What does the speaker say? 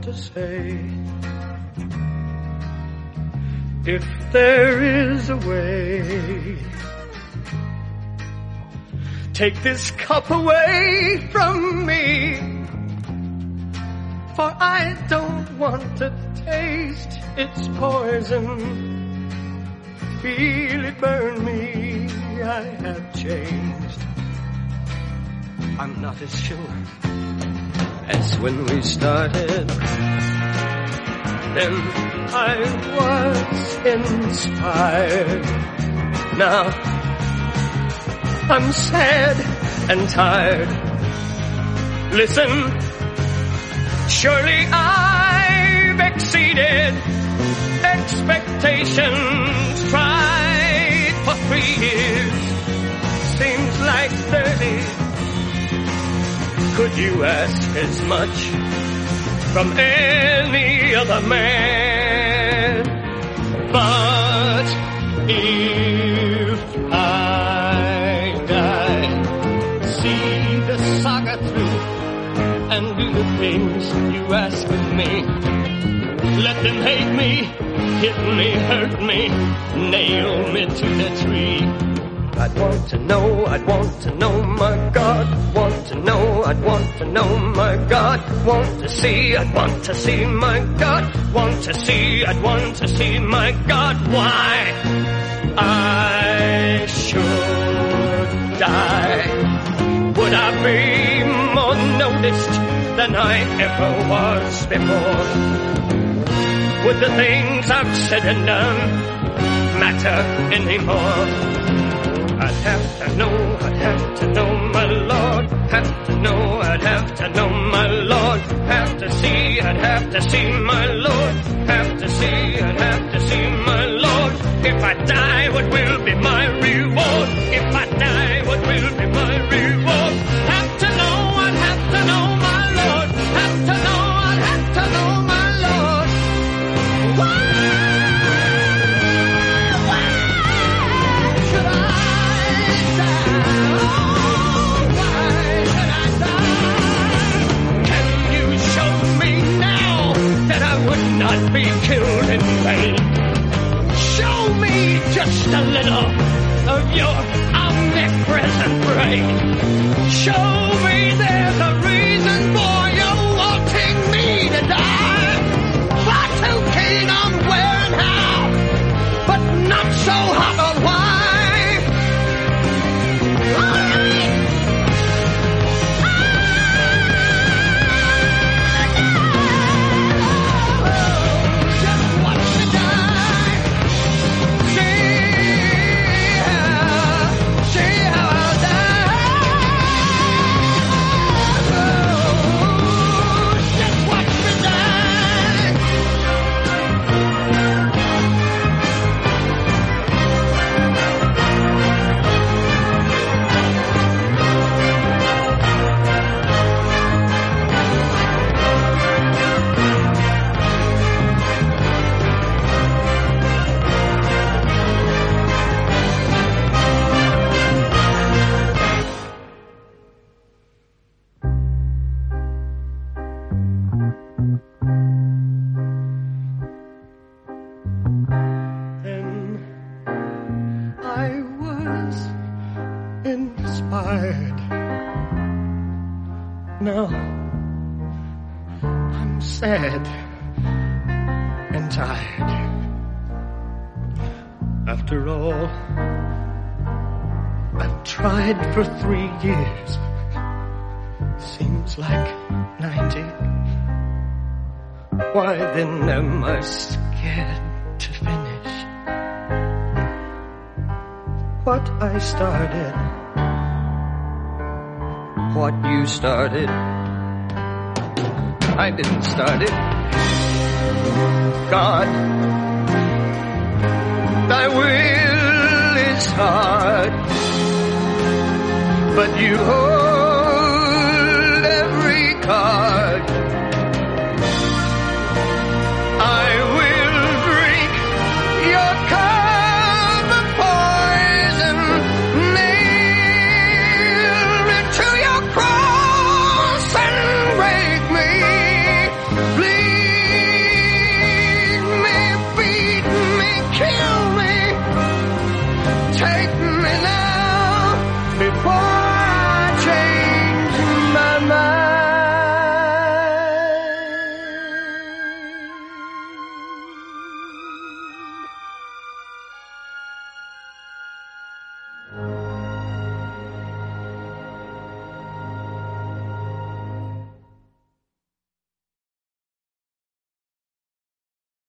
to say. If there is a way, take this cup away from me, for I don't want to taste its poison. Feel it burn me, I have changed. I'm not as sure as when we started. Then I was inspired. Now I'm sad and tired. Listen, surely I've exceeded expectations. Tried for 3 years, seems like 30. Could you ask as much from any other man? But if I die, see the saga through and do the things you ask of me. Let them hate me, hit me, hurt me, nail me to the tree. I'd want to know, my God. Want to know, I'd want to know, my God. Want to see, I'd want to see, my God. Want to see, I'd want to see, my God. Why I should die? Would I be more noticed than I ever was before? Would the things I've said and done matter anymore? I'd have to know, my Lord. Have to know, I'd have to know, my Lord. Have to see, I'd have to see, my Lord. Have to see, I'd have to see, my Lord. If I die, what will be my reward? If I die, what will be my reward? Have to know, I'd have to know, my Lord. Have to know, I'd have to know, my Lord. Why should I die? Why should I die? Can you show me now that I would not be killed in vain? Show me just a little of your omnipresent brain. Show me there's a reason for you wanting me to die. Far too keen on where and how, but not so hot on why. Just watch me die. See how I'll die. Just watch me die. Then I was inspired. Now I'm sad and tired. After all, I've tried for 3 years. Seems like 90. Why then am I scared to finish what I started? What you started, I didn't start it. God, thy will is hard, but you hold every card. I will drink your cup of poison, nail me to your cross and break me. Please Bye.